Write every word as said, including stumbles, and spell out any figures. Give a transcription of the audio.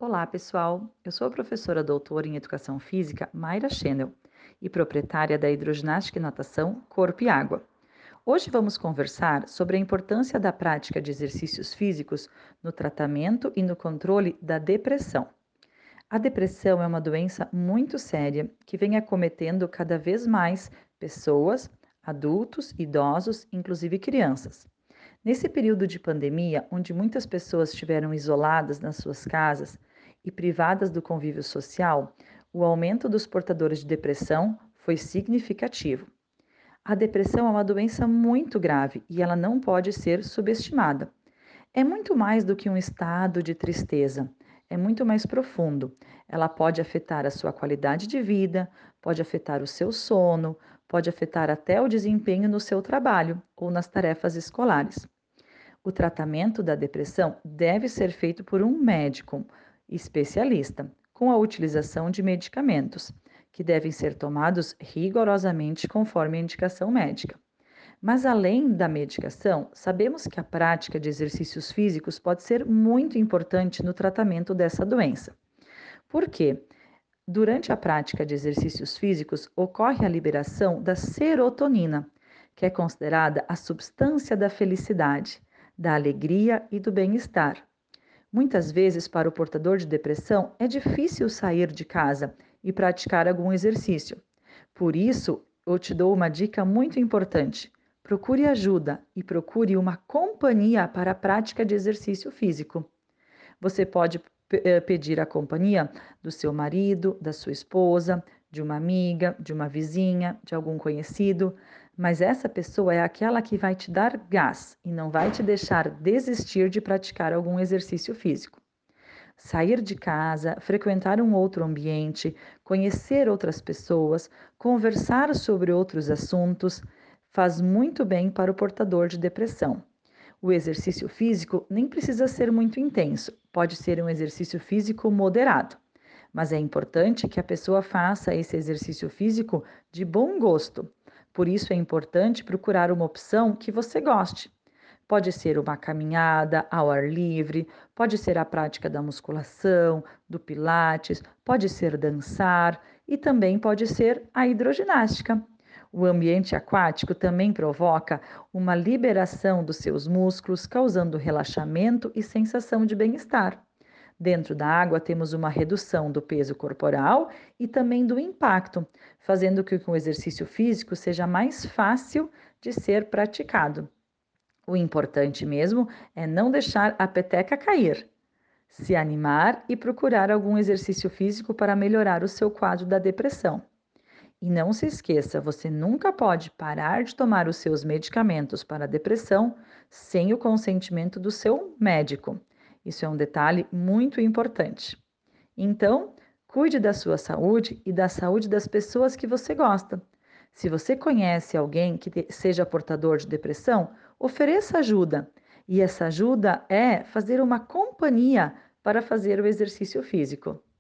Olá, pessoal. Eu sou a professora doutora em Educação Física, Mayra Schenel, e proprietária da Hidroginástica e Natação Corpo e Água. Hoje vamos conversar sobre a importância da prática de exercícios físicos no tratamento e no controle da depressão. A depressão é uma doença muito séria que vem acometendo cada vez mais pessoas, adultos, idosos, inclusive crianças. Nesse período de pandemia, onde muitas pessoas estiveram isoladas nas suas casas e privadas do convívio social, o aumento dos portadores de depressão foi significativo. A depressão é uma doença muito grave e ela não pode ser subestimada. É muito mais do que um estado de tristeza, é muito mais profundo. Ela pode afetar a sua qualidade de vida, pode afetar o seu sono, pode afetar até o desempenho no seu trabalho ou nas tarefas escolares. O tratamento da depressão deve ser feito por um médico especialista, com a utilização de medicamentos, que devem ser tomados rigorosamente conforme a indicação médica. Mas além da medicação, sabemos que a prática de exercícios físicos pode ser muito importante no tratamento dessa doença. Por quê? Durante a prática de exercícios físicos, ocorre a liberação da serotonina, que é considerada a substância da felicidade, da alegria e do bem-estar. Muitas vezes, para o portador de depressão, é difícil sair de casa e praticar algum exercício. Por isso, eu te dou uma dica muito importante. Procure ajuda e procure uma companhia para a prática de exercício físico. Você pode eh, pedir a companhia do seu marido, da sua esposa, de uma amiga, de uma vizinha, de algum conhecido, mas essa pessoa é aquela que vai te dar gás e não vai te deixar desistir de praticar algum exercício físico. Sair de casa, frequentar um outro ambiente, conhecer outras pessoas, conversar sobre outros assuntos, faz muito bem para o portador de depressão. O exercício físico nem precisa ser muito intenso, pode ser um exercício físico moderado, mas é importante que a pessoa faça esse exercício físico de bom gosto. Por isso é importante procurar uma opção que você goste. Pode ser uma caminhada ao ar livre, pode ser a prática da musculação, do pilates, pode ser dançar e também pode ser a hidroginástica. O ambiente aquático também provoca uma liberação dos seus músculos, causando relaxamento e sensação de bem-estar. Dentro da água, temos uma redução do peso corporal e também do impacto, fazendo com que o exercício físico seja mais fácil de ser praticado. O importante mesmo é não deixar a peteca cair, se animar e procurar algum exercício físico para melhorar o seu quadro da depressão. E não se esqueça, você nunca pode parar de tomar os seus medicamentos para a depressão sem o consentimento do seu médico. Isso é um detalhe muito importante. Então, cuide da sua saúde e da saúde das pessoas que você gosta. Se você conhece alguém que te- seja portador de depressão, ofereça ajuda. E essa ajuda é fazer uma companhia para fazer o exercício físico.